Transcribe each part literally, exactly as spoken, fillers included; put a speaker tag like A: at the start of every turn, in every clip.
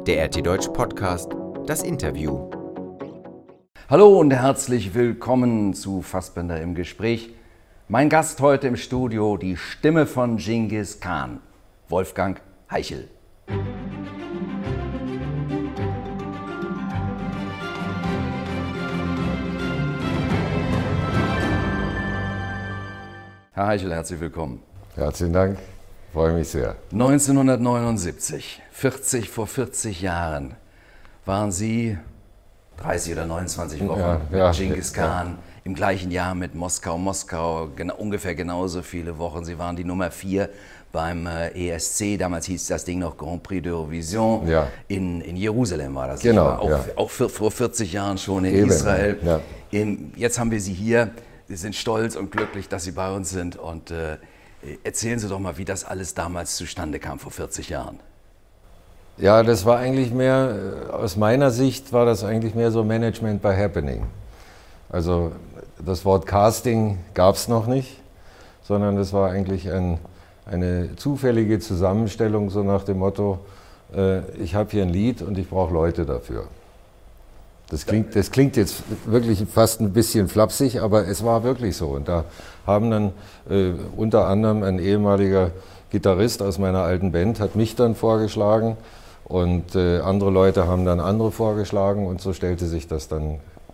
A: Der R T Deutsch Podcast, das Interview.
B: Hallo und herzlich willkommen zu Fassbinder im Gespräch. Mein Gast heute im Studio, die Stimme von Dschingis Khan, Wolfgang Heichel. Herr Heichel, herzlich willkommen.
C: Herzlichen Dank, freue mich sehr.
B: neunzehnhundertneunundsiebzig, vierzig vor vierzig Jahren, waren Sie dreißig oder neunundzwanzig Wochen
C: Ja,
B: mit
C: ja,
B: Dschingis Khan,
C: ja.
B: im gleichen Jahr mit Moskau, Moskau, gena- ungefähr genauso viele Wochen. Sie waren die Nummer vier beim äh, E S C, damals hieß das Ding noch Grand Prix d'Eurovision,
C: Ja.
B: in, in Jerusalem war das.
C: Genau,
B: Ich war auch,
C: ja.
B: auch für, vor vierzig Jahren schon in
C: Eben,
B: Israel.
C: ja.
B: In, jetzt haben wir Sie hier. Sie sind stolz und glücklich, dass Sie bei uns sind. Und äh, erzählen Sie doch mal, wie das alles damals zustande kam, vor vierzig Jahren.
C: Ja, das war eigentlich mehr, aus meiner Sicht war das eigentlich mehr so Management by Happening. Also das Wort Casting gab es noch nicht, sondern das war eigentlich ein, eine zufällige Zusammenstellung, so nach dem Motto, äh, ich habe hier ein Lied und ich brauche Leute dafür. Das klingt, das klingt jetzt wirklich fast ein bisschen flapsig, aber es war wirklich so. Und da haben dann äh, unter anderem ein ehemaliger Gitarrist aus meiner alten Band hat mich dann vorgeschlagen und äh, andere Leute haben dann andere vorgeschlagen und so stellte sich das dann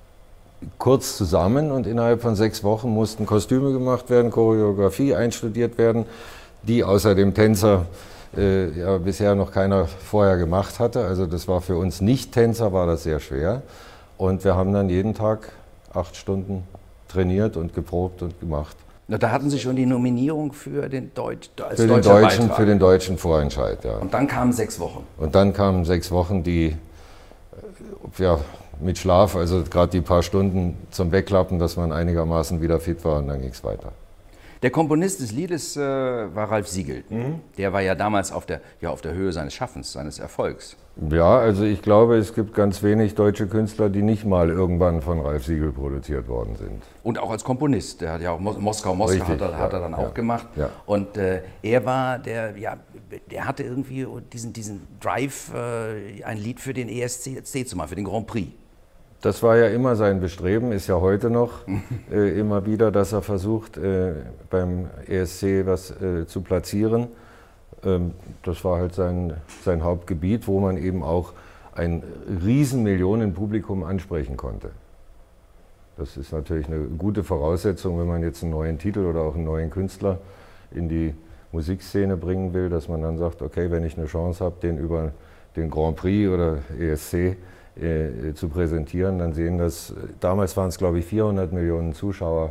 C: kurz zusammen und innerhalb von sechs Wochen mussten Kostüme gemacht werden, Choreografie einstudiert werden, die außer dem Tänzer äh, ja bisher noch keiner vorher gemacht hatte. Also das war für uns Nicht-Tänzer war das sehr schwer. Und wir haben dann jeden Tag acht Stunden trainiert und geprobt und gemacht.
B: Na, da hatten Sie schon die Nominierung für den, Deutsch, als
C: Für den,
B: deutscher
C: deutschen,
B: Beitrag.
C: für den deutschen Vorentscheid, ja.
B: Und dann kamen sechs Wochen.
C: Und dann kamen sechs Wochen, die äh, ja, mit Schlaf, also gerade die paar Stunden zum Wegklappen, dass man einigermaßen wieder fit war und dann ging es weiter.
B: Der Komponist des Liedes äh, war Ralf Siegel.
C: Mhm.
B: Der war ja damals auf der, ja, auf der Höhe seines Schaffens, seines Erfolgs.
C: Ja, also ich glaube, es gibt ganz wenig deutsche Künstler, die nicht mal irgendwann von Ralf Siegel produziert worden sind.
B: Und auch als Komponist. Der hat ja auch Mos- Moskau, Moskau
C: Richtig,
B: hat er, hat er
C: ja,
B: dann
C: ja,
B: auch gemacht.
C: ja.
B: Und äh, er war der, ja, der hatte irgendwie diesen, diesen Drive, äh, ein Lied für den E S C zu machen, für den Grand Prix.
C: Das war ja immer sein Bestreben, ist ja heute noch äh, immer wieder, dass er versucht, äh, beim E S C was äh, zu platzieren. Ähm, das war halt sein, sein Hauptgebiet, wo man eben auch ein Riesenmillionenpublikum ansprechen konnte. Das ist natürlich eine gute Voraussetzung, wenn man jetzt einen neuen Titel oder auch einen neuen Künstler in die Musikszene bringen will, dass man dann sagt, okay, wenn ich eine Chance habe, den über den Grand Prix oder E S C Äh, zu präsentieren, dann sehen das, damals waren es glaube ich vierhundert Millionen Zuschauer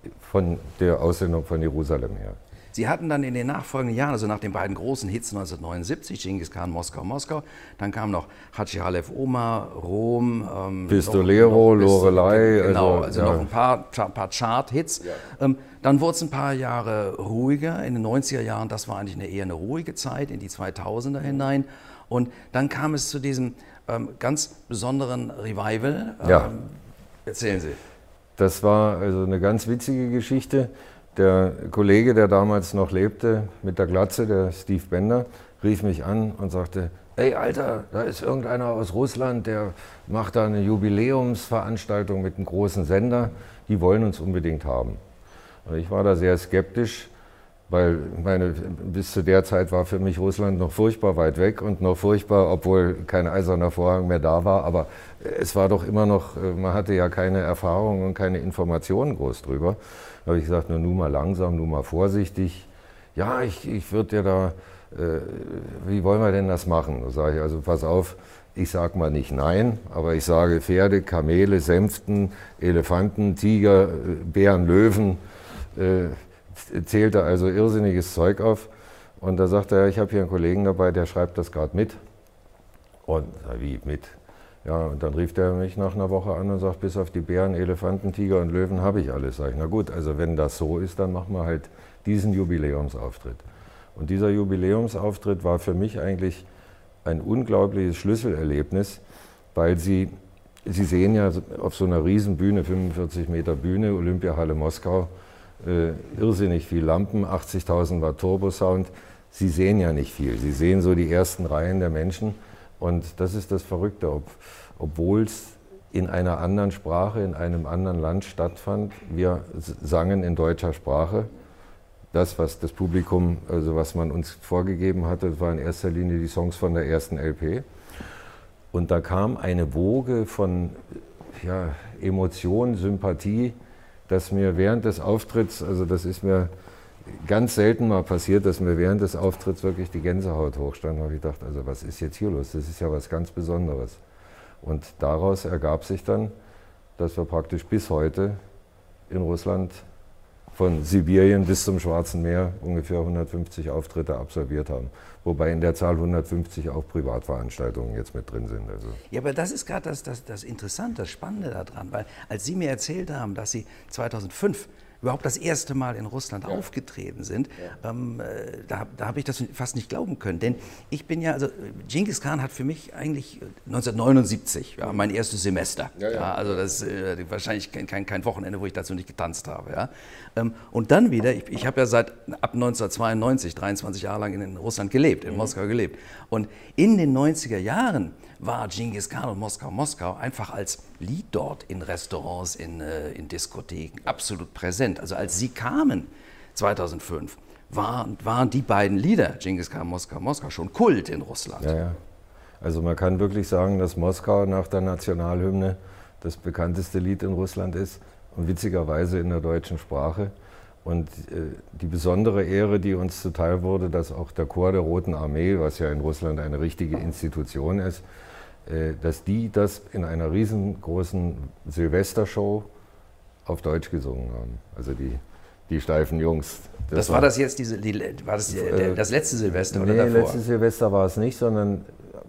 C: von der Aussendung von Jerusalem her.
B: Sie hatten dann in den nachfolgenden Jahren, also nach den beiden großen Hits neunzehnhundertneunundsiebzig, Dschingis Khan, Moskau, Moskau, dann kam noch Hatschi Halef Oma, Rom, ähm,
C: Pistolero,
B: noch, noch,
C: Lorelei.
B: Genau,
C: also,
B: also
C: ja.
B: noch ein paar, paar Chart-Hits. Ja. Ähm, dann wurde es ein paar Jahre ruhiger, in den neunziger Jahren, das war eigentlich eine, eher eine ruhige Zeit, in die zweitausender hinein. Und dann kam es zu diesem ähm, ganz besonderen Revival. Ähm,
C: Ja.
B: Erzählen Sie.
C: Das war also eine ganz witzige Geschichte. Der Kollege, der damals noch lebte, mit der Glatze, der Steve Bender, rief mich an und sagte, ey Alter, da ist irgendeiner aus Russland, der macht da eine Jubiläumsveranstaltung mit einem großen Sender, die wollen uns unbedingt haben. Und ich war da sehr skeptisch, weil meine, bis zu der Zeit war für mich Russland noch furchtbar weit weg und noch furchtbar, obwohl kein eiserner Vorhang mehr da war. Aber es war doch immer noch, man hatte ja keine Erfahrung und keine Informationen groß drüber. Da habe ich gesagt, nur, nur mal langsam, nur mal vorsichtig. Ja, ich, ich würde dir da, äh, wie wollen wir denn das machen? Da sage ich, also pass auf, ich sage mal nicht nein, aber ich sage Pferde, Kamele, Sänften, Elefanten, Tiger, Bären, Löwen, äh, zählte also irrsinniges Zeug auf und da sagte er, ich habe hier einen Kollegen dabei, der schreibt das gerade mit. Und wie mit? Ja, und dann rief der mich nach einer Woche an und sagt, bis auf die Bären, Elefanten, Tiger und Löwen habe ich alles. Sag ich, na gut, also wenn das so ist, dann machen wir halt diesen Jubiläumsauftritt. Und dieser Jubiläumsauftritt war für mich eigentlich ein unglaubliches Schlüsselerlebnis, weil Sie, Sie sehen ja auf so einer Riesenbühne, fünfundvierzig Meter Bühne, Olympiahalle Moskau, Äh, irrsinnig viel Lampen, achtzigtausend Watt Turbosound. Sie sehen ja nicht viel. Sie sehen so die ersten Reihen der Menschen, Und das ist das Verrückte, ob, obwohl es in einer anderen Sprache, in einem anderen Land stattfand. Wir sangen in deutscher Sprache. Das, was das Publikum, also was man uns vorgegeben hatte, das war in erster Linie die Songs von der ersten L P. Und da kam eine Woge von ja, Emotion, Sympathie, dass mir während des Auftritts, also das ist mir ganz selten mal passiert, dass mir während des Auftritts wirklich die Gänsehaut hochstand. Da habe ich gedacht, also was ist jetzt hier los? Das ist ja was ganz Besonderes. Und daraus ergab sich dann, dass wir praktisch bis heute in Russland von Sibirien bis zum Schwarzen Meer ungefähr hundertfünfzig Auftritte absolviert haben. Wobei in der Zahl hundertfünfzig auch Privatveranstaltungen jetzt mit drin sind. Also.
B: Ja, aber das ist gerade das, das, das Interessante, das Spannende daran, weil als Sie mir erzählt haben, dass Sie zweitausendfünf überhaupt das erste Mal in Russland ja. aufgetreten sind, ja. ähm, äh, da, da habe ich das fast nicht glauben können. Denn ich bin ja, also Dschingis Khan hat für mich eigentlich neunzehnhundertneunundsiebzig, ja, mein erstes Semester. Ja, ja. Ja, also das ist äh, wahrscheinlich kein, kein Wochenende, wo ich dazu nicht getanzt habe. Ja. Ähm, und dann wieder, ich, ich habe ja seit ab neunzehnhundertzweiundneunzig, dreiundzwanzig Jahre lang in Russland gelebt, in mhm. Moskau gelebt. Und in den neunziger Jahren war Dschingis Khan und Moskau, Moskau einfach als Lied dort in Restaurants, in, äh, in Diskotheken absolut präsent. Also als Sie kamen zweitausendfünf, waren, waren die beiden Lieder, Dschingis Khan, Moskau, Moskau, schon Kult in Russland.
C: Ja, ja. Also man kann wirklich sagen, dass Moskau nach der Nationalhymne das bekannteste Lied in Russland ist und witzigerweise in der deutschen Sprache. Und äh, die besondere Ehre, die uns zuteil wurde, dass auch der Chor der Roten Armee, was ja in Russland eine richtige Institution ist, äh, dass die das in einer riesengroßen Silvestershow auf Deutsch gesungen haben. Also die, die steifen Jungs.
B: Das, das war, war das jetzt diese, die, war das, die, äh, das letzte Silvester
C: nee,
B: oder davor?
C: Letztes Silvester war es nicht, sondern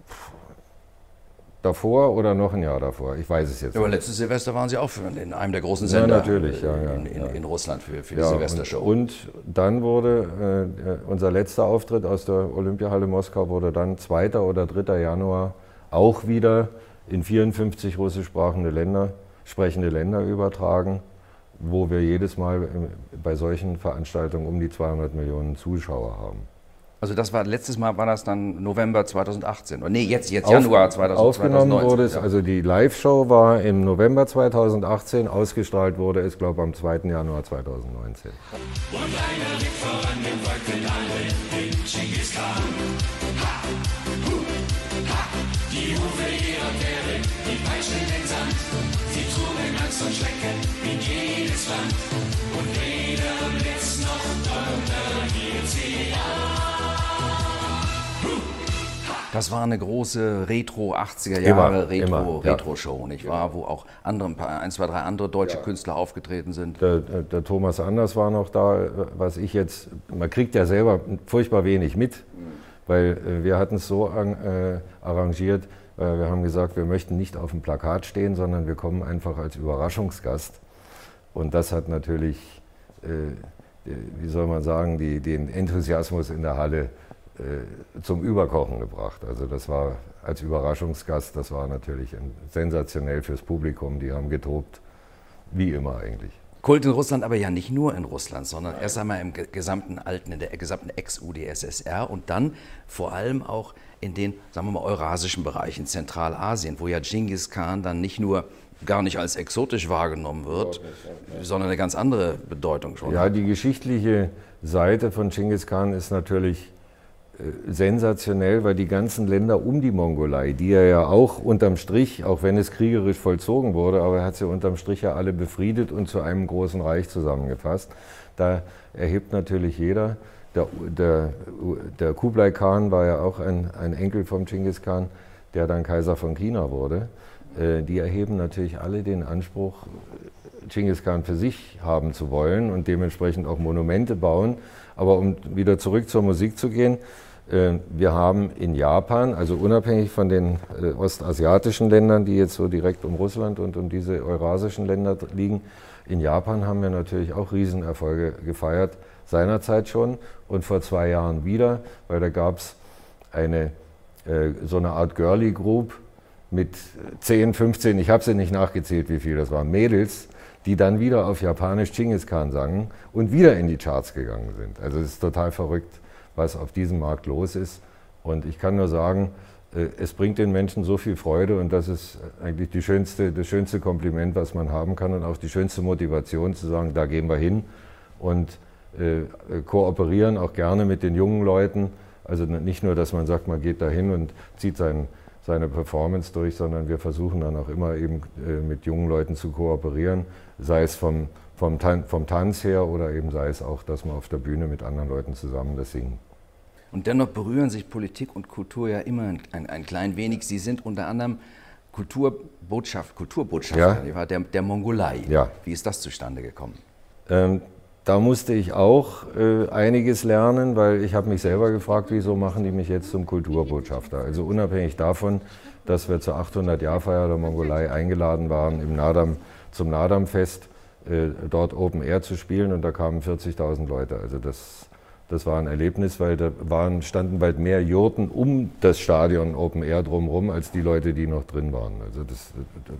C: davor oder noch ein Jahr davor, ich weiß es jetzt
B: ja,
C: nicht.
B: Aber letztes Silvester waren Sie auch für, in einem der großen Sender
C: ja, natürlich, ja, ja,
B: in, in,
C: ja.
B: in Russland für, für
C: ja,
B: die Silvestershow.
C: Und, und dann wurde äh, unser letzter Auftritt aus der Olympiahalle Moskau wurde dann zweiter oder dritter Januar auch wieder in vierundfünfzig russisch sprechende Länder, sprechende Länder übertragen, wo wir jedes Mal bei solchen Veranstaltungen um die zweihundert Millionen Zuschauer haben.
B: Also das war, letztes Mal war das dann November zweitausendachtzehn. Nee, jetzt, jetzt Januar zweitausendneunzehn.
C: Aufgenommen wurde es, also die Live-Show war im November zweitausendachtzehn, ausgestrahlt wurde es, glaube ich, am zweiten Januar zweitausendneunzehn.
D: Und einer liegt voran, den wollten alle, den Dschingis Khan. Ha, hu, ha, die Hufe ihrer Pferde, die peitschen in den Sand. Sie trugen Angst und Schrecken in jedes Land. Und weder Blitz noch Donner hielt sie an.
B: Das war eine große Retro-achtziger Jahre Retro,
C: ja.
B: Retro-Show, nicht wahr? Wo auch andere, ein, zwei, drei andere deutsche ja. Künstler aufgetreten sind.
C: Der, der Thomas Anders war noch da, was ich jetzt, man kriegt ja selber furchtbar wenig mit, mhm. weil wir hatten es so äh, arrangiert, äh, wir haben gesagt, wir möchten nicht auf dem Plakat stehen, sondern wir kommen einfach als Überraschungsgast. Und das hat natürlich, äh, wie soll man sagen, die, den Enthusiasmus in der Halle zum Überkochen gebracht. Also das war als Überraschungsgast, das war natürlich sensationell fürs Publikum, die haben getobt, wie immer eigentlich.
B: Kult in Russland, aber ja nicht nur in Russland, sondern erst einmal im gesamten alten, in der gesamten Ex-U d S S R und dann vor allem auch in den, sagen wir mal, eurasischen Bereichen, Zentralasien, wo ja Dschingis Khan dann nicht nur gar nicht als exotisch wahrgenommen wird, sondern eine ganz andere Bedeutung schon
C: ja,
B: hat.
C: Die geschichtliche Seite von Dschingis Khan ist natürlich sensationell, weil die ganzen Länder um die Mongolei, die er ja auch unterm Strich, auch wenn es kriegerisch vollzogen wurde, aber er hat sie unterm Strich ja alle befriedet und zu einem großen Reich zusammengefasst. Da erhebt natürlich jeder, der, der, der Kublai Khan war ja auch ein, ein Enkel vom Dschingis Khan, der dann Kaiser von China wurde. Äh, die erheben natürlich alle den Anspruch, Dschingis Khan für sich haben zu wollen und dementsprechend auch Monumente bauen. Aber um wieder zurück zur Musik zu gehen, wir haben in Japan, also unabhängig von den ostasiatischen Ländern, die jetzt so direkt um Russland und um diese eurasischen Länder liegen, in Japan haben wir natürlich auch Riesenerfolge gefeiert, seinerzeit schon und vor zwei Jahren wieder, weil da gab es eine so eine Art Girly Group mit zehn, fünfzehn, ich habe sie nicht nachgezählt, wie viel das waren, Mädels, die dann wieder auf Japanisch Dschingis Khan sangen und wieder in die Charts gegangen sind. Also es ist total verrückt, was auf diesem Markt los ist. Und ich kann nur sagen, es bringt den Menschen so viel Freude und das ist eigentlich die schönste, das schönste Kompliment, was man haben kann und auch die schönste Motivation zu sagen, da gehen wir hin und äh, kooperieren auch gerne mit den jungen Leuten. Also nicht nur, dass man sagt, man geht da hin und zieht sein, seine Performance durch, sondern wir versuchen dann auch immer eben äh, mit jungen Leuten zu kooperieren, sei es vom, vom, Tan- vom Tanz her oder eben sei es auch, dass man auf der Bühne mit anderen Leuten zusammen das singen.
B: Und dennoch berühren sich Politik und Kultur ja immer ein, ein klein wenig. Sie sind unter anderem Kulturbotschaft, Kulturbotschafter
C: Ja.
B: der, der Mongolei.
C: Ja.
B: Wie ist das zustande gekommen?
C: Ähm, da musste ich auch äh, einiges lernen, weil ich habe mich selber gefragt, wieso machen die mich jetzt zum Kulturbotschafter? Also unabhängig davon, dass wir zur achthundert-Jahr-Feier der Mongolei eingeladen waren, im Nadam, zum Nadam-Fest, äh, dort Open Air zu spielen und da kamen vierzigtausend Leute. Also das... Das war ein Erlebnis, weil da waren, standen weit mehr Jurten um das Stadion Open Air drumherum, als die Leute, die noch drin waren. Also das,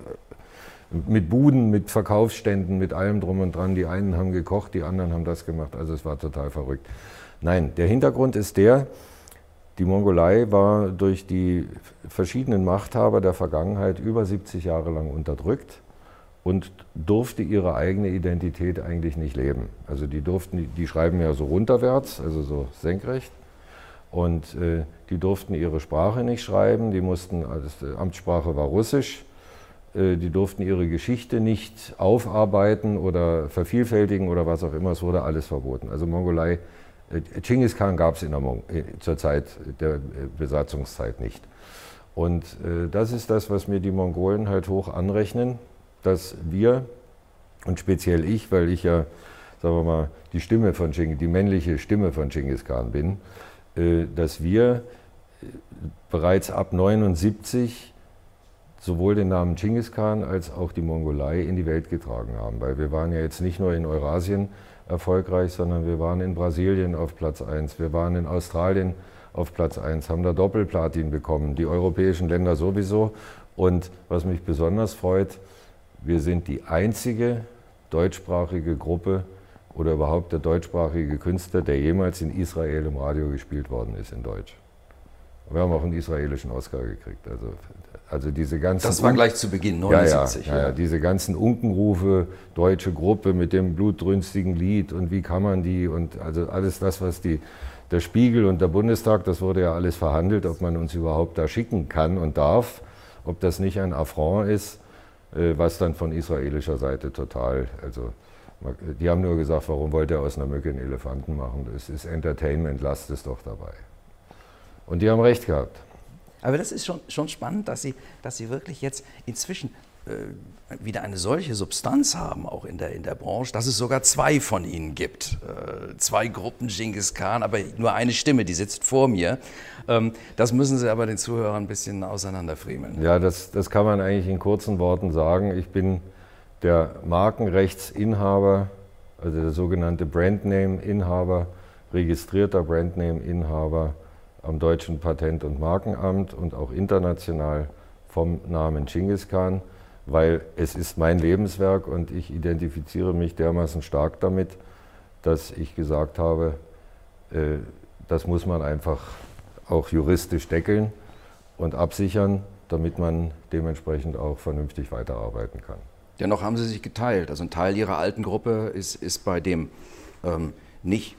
C: mit Buden, mit Verkaufsständen, mit allem drum und dran. Die einen haben gekocht, die anderen haben das gemacht. Also es war total verrückt. Nein, der Hintergrund ist der, die Mongolei war durch die verschiedenen Machthaber der Vergangenheit über siebzig Jahre lang unterdrückt und durfte ihre eigene Identität eigentlich nicht leben. Also die durften, die schreiben ja so runterwärts, also so senkrecht, und äh, die durften ihre Sprache nicht schreiben, die mussten, also die Amtssprache war Russisch, äh, die durften ihre Geschichte nicht aufarbeiten oder vervielfältigen oder was auch immer, es wurde alles verboten. Also Mongolei, äh, Genghis Khan gab es in der Mon- äh, zur Zeit der äh, Besatzungszeit nicht. Und äh, das ist das, was mir die Mongolen halt hoch anrechnen, dass wir, und speziell ich, weil ich ja, sagen wir mal, die Stimme von Genghis, die männliche Stimme von Genghis Khan bin, äh, dass wir bereits ab neunundsiebzig sowohl den Namen Genghis Khan als auch die Mongolei in die Welt getragen haben. Weil wir waren ja jetzt nicht nur in Eurasien erfolgreich, sondern wir waren in Brasilien auf Platz eins, wir waren in Australien auf Platz eins, haben da Doppelplatin bekommen, die europäischen Länder sowieso. Und was mich besonders freut, wir sind die einzige deutschsprachige Gruppe oder überhaupt der deutschsprachige Künstler, der jemals in Israel im Radio gespielt worden ist in Deutsch. Wir haben auch einen israelischen Oscar gekriegt. Also, also diese ganzen
B: Das war
C: Un-
B: gleich zu Beginn, neunundsiebzig.
C: Ja, ja, ja, ja, diese ganzen Unkenrufe, deutsche Gruppe mit dem blutrünstigen Lied und wie kann man die und also alles das, was die, der Spiegel und der Bundestag, das wurde ja alles verhandelt, ob man uns überhaupt da schicken kann und darf, ob das nicht ein Affront ist. Was dann von israelischer Seite total, also die haben nur gesagt, warum wollt ihr aus einer Mücke einen Elefanten machen? Es ist Entertainment, lasst es doch dabei. Und die haben recht gehabt.
B: Aber das ist schon, schon spannend, dass Sie, dass Sie wirklich jetzt inzwischen äh, wieder eine solche Substanz haben, auch in der, in der Branche, dass es sogar zwei von Ihnen gibt. Äh, zwei Gruppen Genghis Khan, aber nur eine Stimme, die sitzt vor mir. Ähm, das müssen Sie aber den Zuhörern ein bisschen auseinanderfriemeln.
C: Ja, das, das kann man eigentlich in kurzen Worten sagen. Ich bin der Markenrechtsinhaber, also der sogenannte Brandname-Inhaber, registrierter Brandname-Inhaber am Deutschen Patent- und Markenamt und auch international vom Namen Genghis Khan, weil es ist mein Lebenswerk und ich identifiziere mich dermaßen stark damit, dass ich gesagt habe, äh, das muss man einfach auch juristisch deckeln und absichern, damit man dementsprechend auch vernünftig weiterarbeiten kann.
B: Dennoch haben Sie sich geteilt. Also ein Teil Ihrer alten Gruppe ist, ist bei dem ähm, nicht,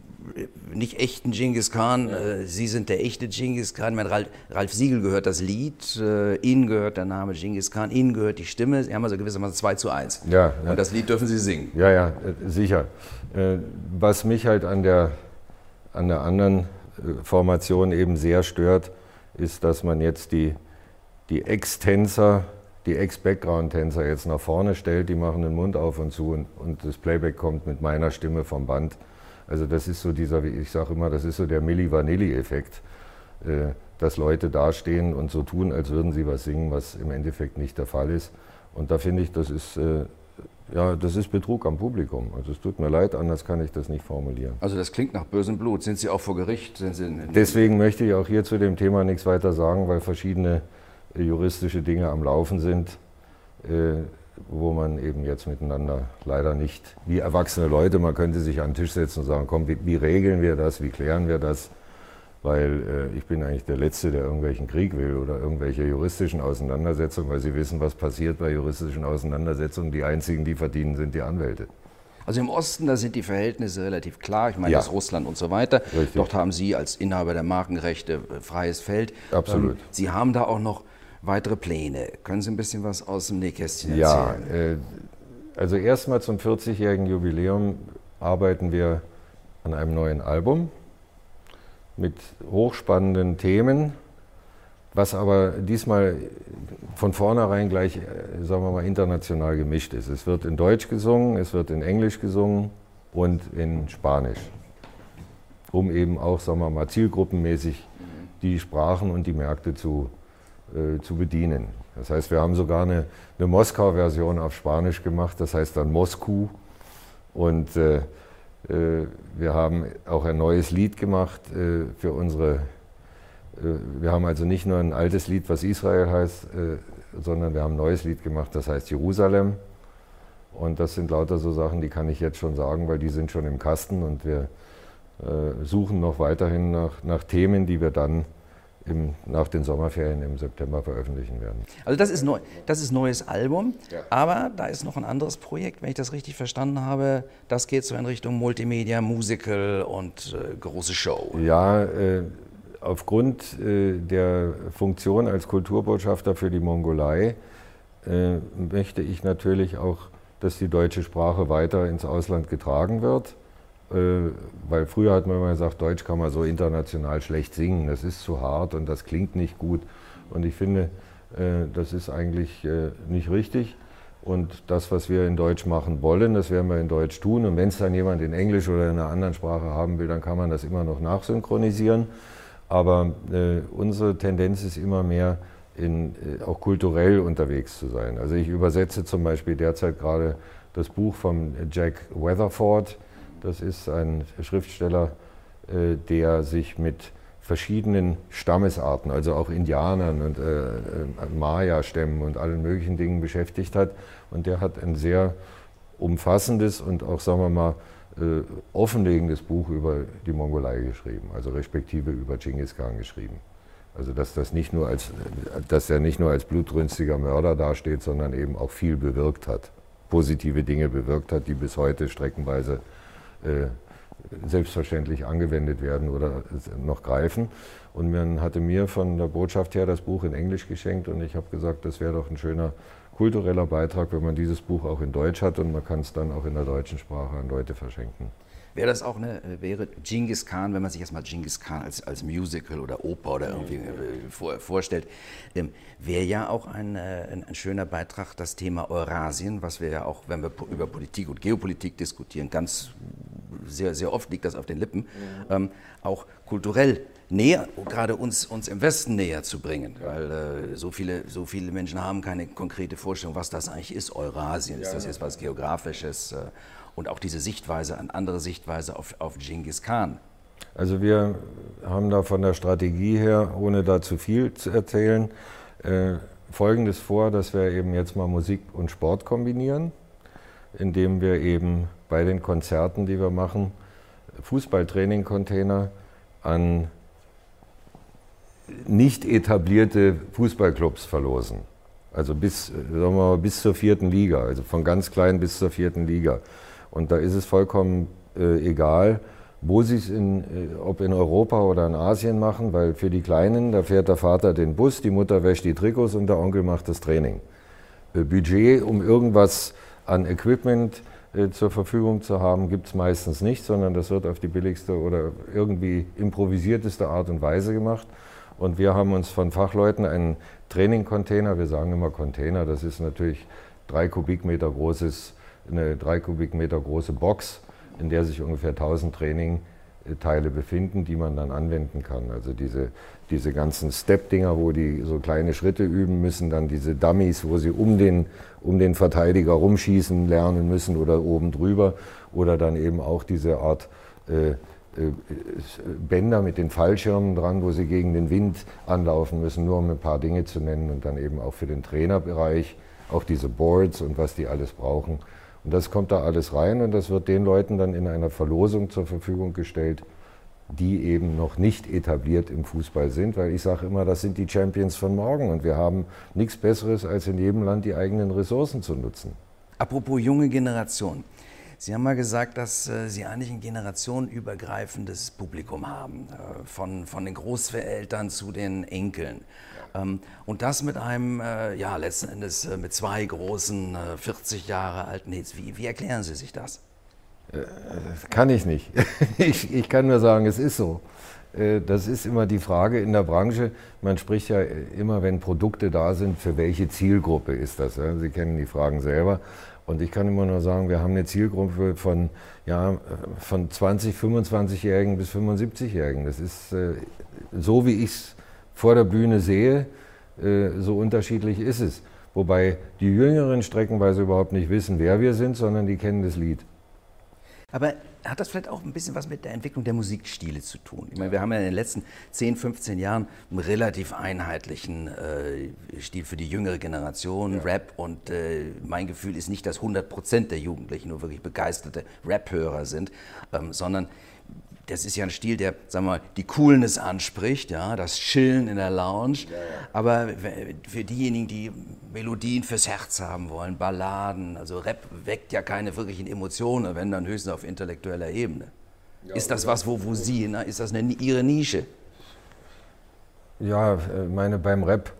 B: nicht echten Genghis Khan. Äh, Sie sind der echte Genghis Khan. Ich meine, Ralf, Ralf Siegel gehört das Lied, äh, Ihnen gehört der Name Genghis Khan, Ihnen gehört die Stimme. Sie haben also gewissermaßen zwei zu eins.
C: Ja, ja.
B: Und das Lied dürfen Sie singen.
C: Ja, ja, sicher. Was mich halt an der, an der anderen Formation eben sehr stört, ist, dass man jetzt die, die Ex-Tänzer, die Ex-Background-Tänzer jetzt nach vorne stellt, die machen den Mund auf und zu und, und das Playback kommt mit meiner Stimme vom Band. Also das ist so dieser, wie ich sage immer, das ist so der Milli Vanilli-Effekt, äh, dass Leute dastehen und so tun, als würden sie was singen, was im Endeffekt nicht der Fall ist. Und da finde ich, das ist, äh, ja, das ist Betrug am Publikum. Also es tut mir leid, anders kann ich das nicht formulieren.
B: Also das klingt nach bösem Blut. Sind Sie auch vor Gericht? Sind Sie in, in
C: Deswegen möchte ich auch hier zu dem Thema nichts weiter sagen, weil verschiedene äh, juristische Dinge am Laufen sind, äh, wo man eben jetzt miteinander leider nicht, wie erwachsene Leute, man könnte sich an den Tisch setzen und sagen, komm, wie, wie regeln wir das, wie klären wir das? weil äh, ich bin eigentlich der Letzte, der irgendwelchen Krieg will oder irgendwelche juristischen Auseinandersetzungen, weil Sie wissen, was passiert bei juristischen Auseinandersetzungen. Die einzigen, die verdienen, sind die Anwälte.
B: Also im Osten, da sind die Verhältnisse relativ klar. Ich meine,
C: Ja.
B: das ist Russland und so weiter.
C: Richtig.
B: Dort haben Sie als Inhaber der Markenrechte äh, freies Feld.
C: Absolut.
B: Ähm, Sie haben da auch noch weitere Pläne. Können Sie ein bisschen was aus dem Nähkästchen
C: Ja,
B: erzählen?
C: äh, also erstmal zum vierzigjährigen Jubiläum arbeiten wir an einem neuen Album mit hochspannenden Themen, was aber diesmal von vornherein gleich, äh, sagen wir mal, international gemischt ist. Es wird in Deutsch gesungen, es wird in Englisch gesungen und in Spanisch, um eben auch, sagen wir mal, zielgruppenmäßig die Sprachen und die Märkte zu, äh, zu bedienen. Das heißt, wir haben sogar eine, eine Moskau-Version auf Spanisch gemacht, das heißt dann Moscou. Und äh, äh, wir haben auch ein neues Lied gemacht äh, für unsere. Wir haben also nicht nur ein altes Lied, was Israel heißt, äh, sondern wir haben ein neues Lied gemacht, das heißt Jerusalem. Und das sind lauter so Sachen, die kann ich jetzt schon sagen, weil die sind schon im Kasten und wir äh, suchen noch weiterhin nach, nach Themen, die wir dann im, nach den Sommerferien im September veröffentlichen werden.
B: Also das ist, neu, das ist neues Album,
C: Ja.
B: aber da ist noch ein anderes Projekt, wenn ich das richtig verstanden habe. Das geht so in Richtung Multimedia, Musical und äh, große Show.
C: Ja, äh, aufgrund äh, der Funktion als Kulturbotschafter für die Mongolei äh, möchte ich natürlich auch, dass die deutsche Sprache weiter ins Ausland getragen wird. Äh, weil früher hat man immer gesagt, Deutsch kann man so international schlecht singen, das ist zu hart und das klingt nicht gut. Und ich finde, äh, das ist eigentlich äh, nicht richtig. Und das, was wir in Deutsch machen wollen, das werden wir in Deutsch tun. Und wenn es dann jemand in Englisch oder in einer anderen Sprache haben will, dann kann man das immer noch nachsynchronisieren. Aber äh, unsere Tendenz ist immer mehr, in, äh, auch kulturell unterwegs zu sein. Also ich übersetze zum Beispiel derzeit gerade das Buch von Jack Weatherford. Das ist ein Schriftsteller, äh, der sich mit verschiedenen Stammesarten, also auch Indianern und äh, äh, Maya-Stämmen und allen möglichen Dingen beschäftigt hat. Und der hat ein sehr umfassendes und auch, sagen wir mal, Äh, offenlegendes Buch über die Mongolei geschrieben, also respektive über Genghis Khan geschrieben. Also dass, das nicht nur als, dass er nicht nur als blutrünstiger Mörder dasteht, sondern eben auch viel bewirkt hat, positive Dinge bewirkt hat, die bis heute streckenweise äh, selbstverständlich angewendet werden oder noch greifen. Und man hatte mir von der Botschaft her das Buch in Englisch geschenkt und ich habe gesagt, das wäre doch ein schöner kultureller Beitrag, wenn man dieses Buch auch in Deutsch hat und man kann es dann auch in der deutschen Sprache an Leute verschenken.
B: Wäre das auch eine, wäre Genghis Khan, wenn man sich erstmal Genghis Khan als, als Musical oder Oper oder irgendwie äh, vor, vorstellt, ähm, wäre ja auch ein, äh, ein, ein schöner Beitrag das Thema Eurasien, was wir ja auch, wenn wir po- über Politik und Geopolitik diskutieren, ganz sehr, sehr oft liegt das auf den Lippen, ja. ähm, auch kulturell näher, gerade uns, uns im Westen näher zu bringen, ja. weil äh, so, viele, so viele Menschen haben keine konkrete Vorstellung, was das eigentlich ist, Eurasien, ist ja. das jetzt was Geografisches, äh, und auch diese Sichtweise, eine andere Sichtweise auf, auf Genghis Khan.
C: Also wir haben da von der Strategie her, ohne da zu viel zu erzählen, äh, Folgendes vor, dass wir eben jetzt mal Musik und Sport kombinieren, indem wir eben bei den Konzerten, die wir machen, Fußballtraining-Container an nicht etablierte Fußballclubs verlosen. Also bis, sagen wir mal, bis zur vierten Liga, also von ganz klein bis zur vierten Liga. Und da ist es vollkommen äh, egal, wo sie es, in, äh, ob in Europa oder in Asien machen, weil für die Kleinen, da fährt der Vater den Bus, die Mutter wäscht die Trikots und der Onkel macht das Training. Äh, Budget, um irgendwas an Equipment äh, zur Verfügung zu haben, gibt es meistens nicht, sondern das wird auf die billigste oder irgendwie improvisierteste Art und Weise gemacht. Und wir haben uns von Fachleuten einen Training-Container, wir sagen immer Container, das ist natürlich drei Kubikmeter großes, eine drei Kubikmeter große Box, in der sich ungefähr tausend Trainingteile befinden, die man dann anwenden kann. Also diese, diese ganzen Step-Dinger, wo die so kleine Schritte üben müssen, dann diese Dummies, wo sie um den, um den Verteidiger rumschießen lernen müssen oder oben drüber, oder dann eben auch diese Art äh, Bänder mit den Fallschirmen dran, wo sie gegen den Wind anlaufen müssen, nur um ein paar Dinge zu nennen, und dann eben auch für den Trainerbereich, auch diese Boards und was die alles brauchen. Und das kommt da alles rein und das wird den Leuten dann in einer Verlosung zur Verfügung gestellt, die eben noch nicht etabliert im Fußball sind, weil ich sage immer, das sind die Champions von morgen und wir haben nichts Besseres, als in jedem Land die eigenen Ressourcen zu nutzen.
B: Apropos junge Generation. Sie haben mal gesagt, dass äh, Sie eigentlich ein generationenübergreifendes Publikum haben, äh, von, von den Großeltern zu den Enkeln. Ähm, und das mit einem, äh, ja, letzten Endes äh, mit zwei großen, äh, vierzig Jahre alten Hits. Wie, wie erklären Sie sich das?
C: Das kann ich nicht. Ich, ich kann nur sagen, es ist so. Das ist immer die Frage in der Branche. Man spricht ja immer, wenn Produkte da sind, für welche Zielgruppe ist das? Sie kennen die Fragen selber. Und ich kann immer nur sagen, wir haben eine Zielgruppe von, ja, von zwanzig-, fünfundzwanzigjährigen bis fünfundsiebzigjährigen. Das ist so, wie ich es vor der Bühne sehe, so unterschiedlich ist es. Wobei die Jüngeren streckenweise überhaupt nicht wissen, wer wir sind, sondern die kennen das Lied.
B: Aber hat das vielleicht auch ein bisschen was mit der Entwicklung der Musikstile zu tun? Ich meine, wir haben ja in den letzten zehn, fünfzehn Jahren einen relativ einheitlichen äh, Stil für die jüngere Generation, ja. Rap. Und äh, mein Gefühl ist nicht, dass hundert Prozent der Jugendlichen nur wirklich begeisterte Rap-Hörer sind, ähm, sondern das ist ja ein Stil, der, sagen wir mal, die Coolness anspricht, ja, das Chillen in der Lounge. Ja, ja. Aber für diejenigen, die Melodien fürs Herz haben wollen, Balladen, also Rap weckt ja keine wirklichen Emotionen, wenn dann höchstens auf intellektueller Ebene. Ja, ist das was, wo, wo Sie, na, ist das eine, Ihre Nische?
C: Ja, meine, beim Rap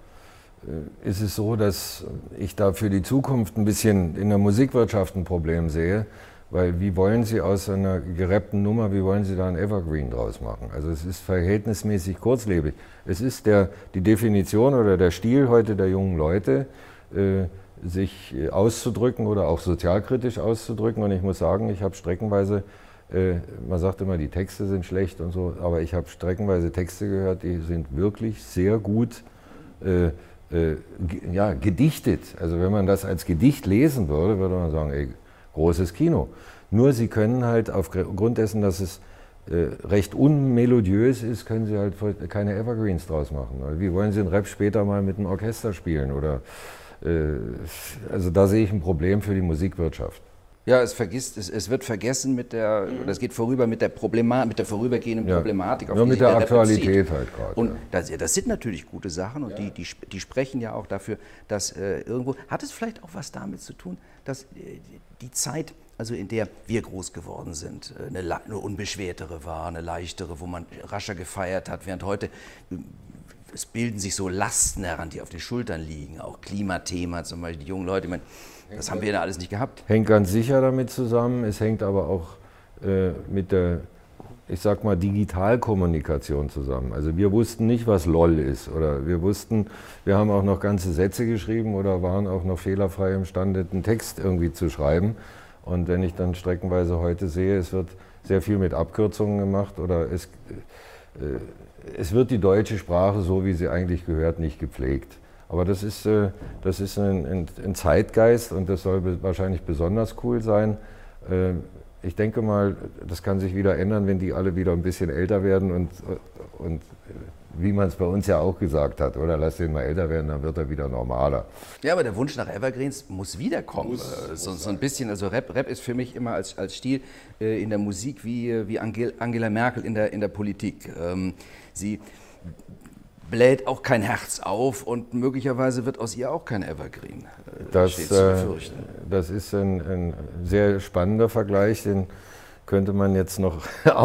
C: ist es so, dass ich da für die Zukunft ein bisschen in der Musikwirtschaft ein Problem sehe. Weil wie wollen Sie aus einer gerappten Nummer, wie wollen Sie da ein Evergreen draus machen? Also es ist verhältnismäßig kurzlebig. Es ist der, die Definition oder der Stil heute der jungen Leute, äh, sich auszudrücken oder auch sozialkritisch auszudrücken. Und ich muss sagen, ich habe streckenweise, äh, man sagt immer, die Texte sind schlecht und so, aber ich habe streckenweise Texte gehört, die sind wirklich sehr gut äh, äh, ja, gedichtet. Also wenn man das als Gedicht lesen würde, würde man sagen, ey, großes Kino. Nur sie können halt aufgrund dessen, dass es äh, recht unmelodiös ist, können sie halt keine Evergreens draus machen. Wie wollen sie einen Rap später mal mit einem Orchester spielen? Oder, äh, also da sehe ich ein Problem für die Musikwirtschaft.
B: Ja, es, vergisst, es, es wird vergessen mit der, oder es geht vorüber mit der Problematik, mit der vorübergehenden ja, Problematik. Auf
C: nur
B: die
C: mit der, der Aktualität halt gerade.
B: Und
C: ja.
B: das, das sind natürlich gute Sachen und ja. die, die, die sprechen ja auch dafür, dass äh, irgendwo, hat es vielleicht auch was damit zu tun, dass äh, die Zeit, also in der wir groß geworden sind, eine, eine unbeschwertere war, eine leichtere, wo man rascher gefeiert hat, während heute es bilden sich so Lasten heran, die auf den Schultern liegen, auch Klimathema zum Beispiel, die jungen Leute, ich meine, das haben wir ja alles nicht gehabt.
C: Hängt ganz sicher damit zusammen, es hängt aber auch äh, mit der, ich sag mal, Digitalkommunikation zusammen. Also wir wussten nicht, was LOL ist oder wir wussten, wir haben auch noch ganze Sätze geschrieben oder waren auch noch fehlerfrei imstande, einen Text irgendwie zu schreiben. Und wenn ich dann streckenweise heute sehe, es wird sehr viel mit Abkürzungen gemacht oder es, äh, es wird die deutsche Sprache, so wie sie eigentlich gehört, nicht gepflegt. Aber das ist, äh, das ist ein, ein, ein Zeitgeist und das soll be- wahrscheinlich besonders cool sein. Äh, ich denke mal, das kann sich wieder ändern, wenn die alle wieder ein bisschen älter werden und, und wie man es bei uns ja auch gesagt hat, oder lass den mal älter werden, dann wird er wieder normaler.
B: Ja, aber der Wunsch nach Evergreens muss wiederkommen.
C: Muss,
B: äh, so,
C: muss
B: so ein bisschen, also Rap, Rap ist für mich immer als, als Stil äh, in der Musik wie, wie Angel, Angela Merkel in der, in der Politik. Ähm, sie bläht auch kein Herz auf und möglicherweise wird aus ihr auch kein Evergreen. Äh,
C: das,
B: steht zu befürchten.
C: Äh, das ist ein, ein sehr spannender Vergleich, den könnte man jetzt noch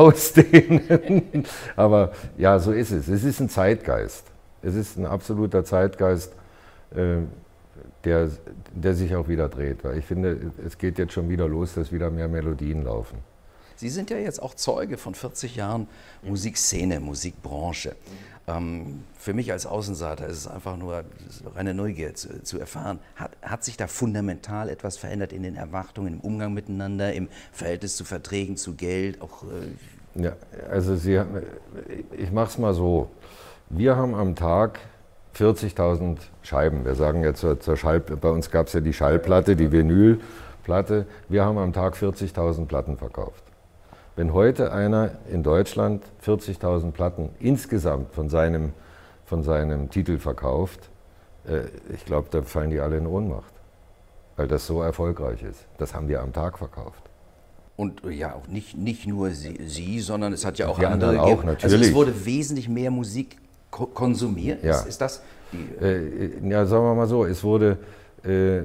C: ausdehnen. Aber ja, so ist es. Es ist ein Zeitgeist. Es ist ein absoluter Zeitgeist, äh, der, der sich auch wieder dreht. Weil ich finde, es geht jetzt schon wieder los, dass wieder mehr Melodien laufen.
B: Sie sind ja jetzt auch Zeuge von vierzig Jahren Musikszene, Musikbranche. Ähm, für mich als Außenseiter ist es einfach nur reine Neugier zu, zu erfahren. Hat, hat sich da fundamental etwas verändert in den Erwartungen, im Umgang miteinander, im Verhältnis zu Verträgen, zu Geld? Auch, äh
C: ja, also Sie, ich mache es mal so. Wir haben am Tag vierzigtausend Scheiben. Wir sagen ja zur, zur Schall, bei uns gab es ja die Schallplatte, die Vinylplatte. Wir haben am Tag vierzigtausend Platten verkauft. Wenn heute einer in Deutschland vierzigtausend Platten insgesamt von seinem, von seinem Titel verkauft, äh, ich glaube, da fallen die alle in Ohnmacht, weil das so erfolgreich ist. Das haben wir am Tag verkauft.
B: Und ja, auch nicht, nicht nur sie, sie, sondern es hat ja auch
C: die
B: andere
C: anderen auch,
B: gegeben.
C: natürlich.
B: Also es wurde wesentlich mehr Musik ko konsumiert.
C: Ja.
B: Ist, ist das die,
C: äh, ja, sagen wir mal so, es wurde äh,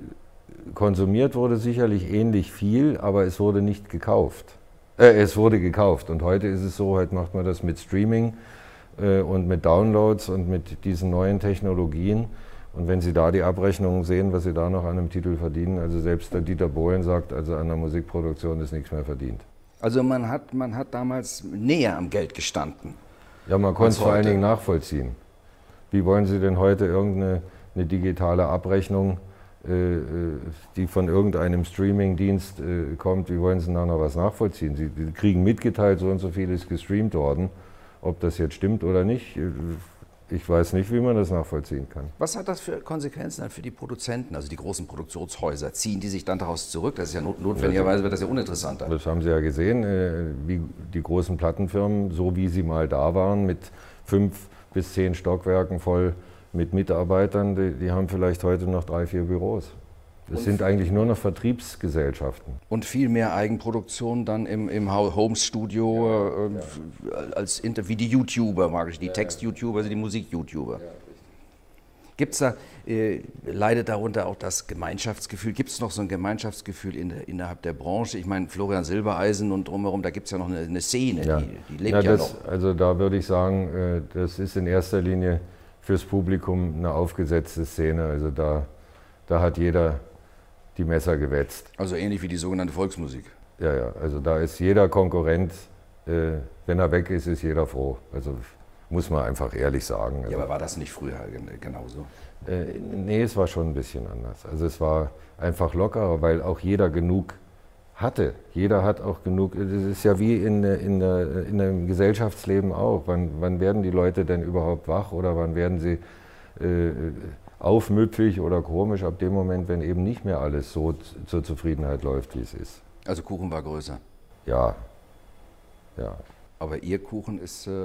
C: konsumiert wurde sicherlich ähnlich viel, aber es wurde nicht gekauft. Äh, es wurde gekauft und heute ist es so, heute macht man das mit Streaming äh, und mit Downloads und mit diesen neuen Technologien. Und wenn Sie da die Abrechnungen sehen, was Sie da noch an einem Titel verdienen, also selbst der Dieter Bohlen sagt, also an der Musikproduktion ist nichts mehr verdient.
B: Also man hat, man hat damals näher am Geld gestanden.
C: Ja, man konnte es vor allen Dingen nachvollziehen. Wie wollen Sie denn heute irgendeine eine digitale Abrechnung, äh, die von irgendeinem Streamingdienst äh, kommt, wie wollen Sie da noch was nachvollziehen? Sie, Sie kriegen mitgeteilt, so und so viel ist gestreamt worden. Ob das jetzt stimmt oder nicht, ich weiß nicht, wie man das nachvollziehen kann.
B: Was hat das für Konsequenzen dann für die Produzenten, also die großen Produktionshäuser? Ziehen die sich dann daraus zurück? Das ist ja not notwendigerweise wird das ja uninteressanter.
C: Das haben Sie ja gesehen, wie die großen Plattenfirmen, so wie sie mal da waren, mit fünf bis zehn Stockwerken voll mit Mitarbeitern, die, die haben vielleicht heute noch drei, vier Büros. Das sind eigentlich nur noch Vertriebsgesellschaften.
B: Und viel mehr Eigenproduktion dann im, im Home-Studio, ja, äh, ja. als Inter wie die YouTuber, mag ich, die ja, Text-YouTuber, also die Musik-YouTuber. Ja, gibt es da, äh, leidet darunter auch das Gemeinschaftsgefühl? Gibt es noch so ein Gemeinschaftsgefühl in der, innerhalb der Branche? Ich meine, Florian Silbereisen und drumherum, da gibt es ja noch eine, eine Szene, ja. die, die lebt ja, ja
C: das,
B: noch.
C: Also da würde ich sagen, äh, das ist in erster Linie fürs Publikum eine aufgesetzte Szene. Also da, da hat jeder die Messer gewetzt.
B: Also ähnlich wie die sogenannte Volksmusik.
C: Ja, ja, also da ist jeder Konkurrent, äh, wenn er weg ist, ist jeder froh. Also muss man einfach ehrlich sagen. Also,
B: ja, aber war das nicht früher genauso?
C: Äh, nee, es war schon ein bisschen anders. Also es war einfach lockerer, weil auch jeder genug hatte. Jeder hat auch genug, das ist ja wie in, in, in einem Gesellschaftsleben auch. Wann, wann werden die Leute denn überhaupt wach oder wann werden sie äh, aufmüpfig oder komisch ab dem Moment, wenn eben nicht mehr alles so zur Zufriedenheit läuft, wie es ist.
B: Also Kuchen war größer?
C: Ja, ja.
B: Aber Ihr Kuchen ist äh,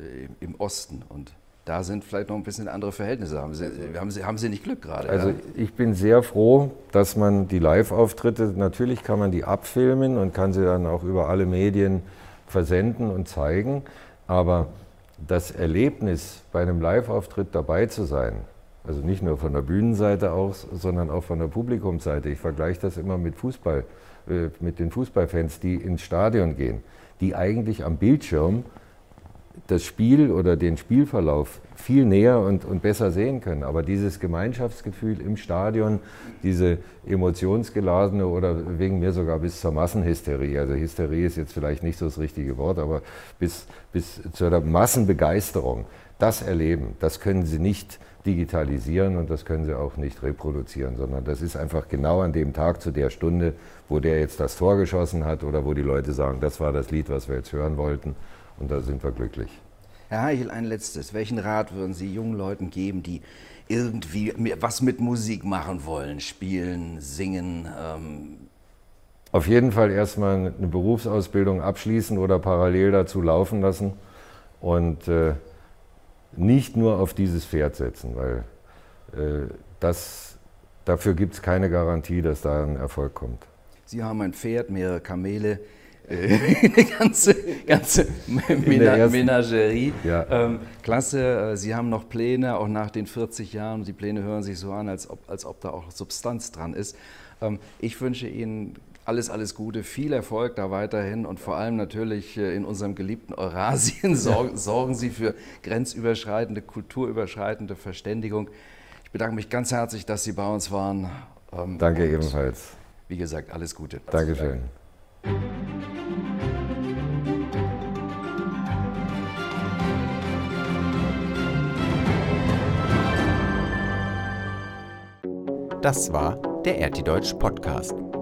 B: im Osten und da sind vielleicht noch ein bisschen andere Verhältnisse. Haben Sie, haben Sie, haben Sie nicht Glück gerade?
C: Also
B: ja?
C: Ich bin sehr froh, dass man die Live-Auftritte, natürlich kann man die abfilmen und kann sie dann auch über alle Medien versenden und zeigen, aber das Erlebnis, bei einem Live-Auftritt dabei zu sein, also nicht nur von der Bühnenseite aus, sondern auch von der Publikumsseite. Ich vergleiche das immer mit Fußball, äh, mit den Fußballfans, die ins Stadion gehen, die eigentlich am Bildschirm das Spiel oder den Spielverlauf viel näher und, und besser sehen können. Aber dieses Gemeinschaftsgefühl im Stadion, diese emotionsgeladene oder wegen mir sogar bis zur Massenhysterie, also Hysterie ist jetzt vielleicht nicht so das richtige Wort, aber bis, bis zur Massenbegeisterung, das erleben, das können Sie nicht digitalisieren und das können Sie auch nicht reproduzieren, sondern das ist einfach genau an dem Tag zu der Stunde, wo der jetzt das Tor geschossen hat oder wo die Leute sagen, das war das Lied, was wir jetzt hören wollten und da sind wir glücklich.
B: Herr Heichel, ein letztes. Welchen Rat würden Sie jungen Leuten geben, die irgendwie was mit Musik machen wollen, spielen, singen? Ähm
C: Auf jeden Fall erstmal eine Berufsausbildung abschließen oder parallel dazu laufen lassen und äh, nicht nur auf dieses Pferd setzen, weil äh, das, dafür gibt es keine Garantie, dass da ein Erfolg kommt.
B: Sie haben ein Pferd, mehrere Kamele, äh, eine ganze, ganze Mena Menagerie.
C: Ja.
B: Ähm, klasse, Sie haben noch Pläne, auch nach den vierzig Jahren. Die Pläne hören sich so an, als ob, als ob da auch Substanz dran ist. Ähm, ich wünsche Ihnen alles, alles Gute, viel Erfolg da weiterhin und vor allem natürlich in unserem geliebten Eurasien sorgen, sorgen Sie für grenzüberschreitende, kulturüberschreitende Verständigung. Ich bedanke mich ganz herzlich, dass Sie bei uns waren.
C: Danke ebenfalls.
B: Wie gesagt, alles Gute.
C: Dankeschön.
A: Das war der R T Deutsch Podcast.